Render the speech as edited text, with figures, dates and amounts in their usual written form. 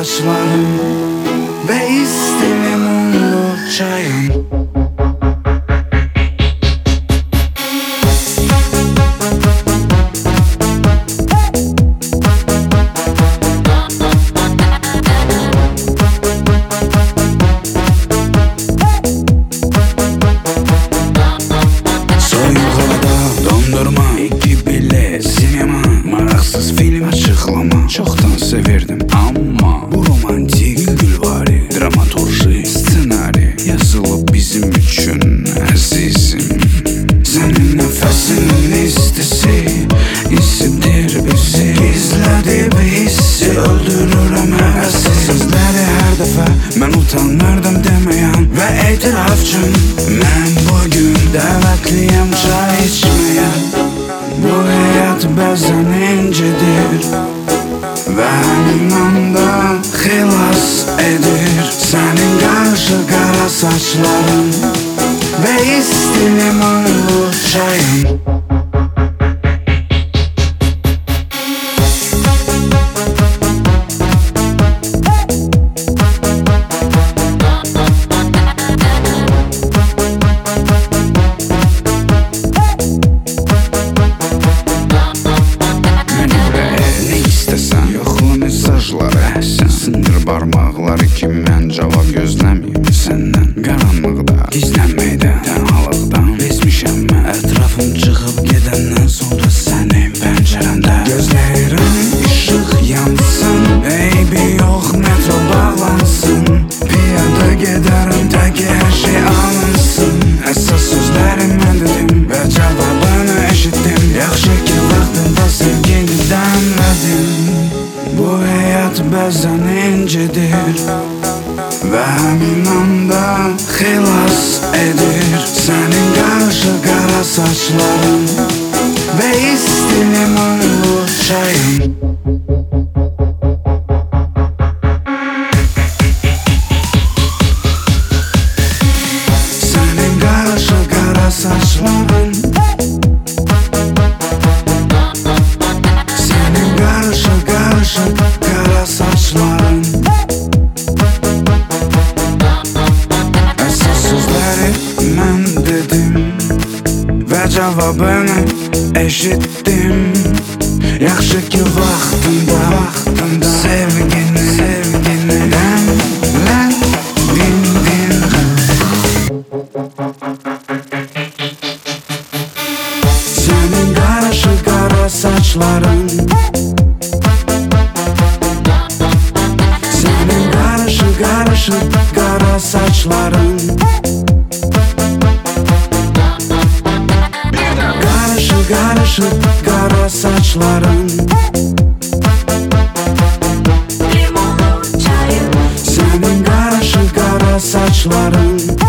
saçların ve istili mumlu çayın. Soyuq havada dondurma, iki bilet sinema, maraksız film açıqlama. Çoxdan sevirdim amma bu romantik gülvari, dramaturji, ssenari yazılıb bizim üçün əzizim. Sənin nəfəsinin istisi isidir bizi, gizlədib hissi öldürürəm həvəsi. Sözləri hər dəfə mən utanırdım deməyən və etirafçım. Mən bugün dəvətliyəm çay içməyə. Bu həyat bəzən incidir və həmin anda xilas edir. Sənin qarşı qara saçların və istili mumlu çayın. Sınır barmaqları ki mən cavab gözləmiyim səndən. Qaranlıqda, gizlənməkdən, tənhalıqdan bezmişəm mən. Ətrafım çıxıb gedəndən sonra sənin pəncərəndə gözləyirəm işıq yansın. Eybi yox, metro bağlansın. Piyada gedərəm tək hər şey alınsın. Əsas sözləri mən dedim və cavabını eşitdim. Yaxşı ki vaxtında sevgini dənlədim. Bu həyat bəzən incidir və həmin anda xilas edir. Sənin qarşı qara saçların və istili mumlu çayın. Sənin qarşı qara saçların, sənin qarşı qara saçların. Əsas sözləri mən dedim və cavabını eşitdim. Yaxşı ki vaxtında sevgini dənlədin. Sənin qarşı qara saçların, sənin qarşı qara saçların. Qarşı qara saçların, Limonlu çayın, sənin qarşı qara saçların.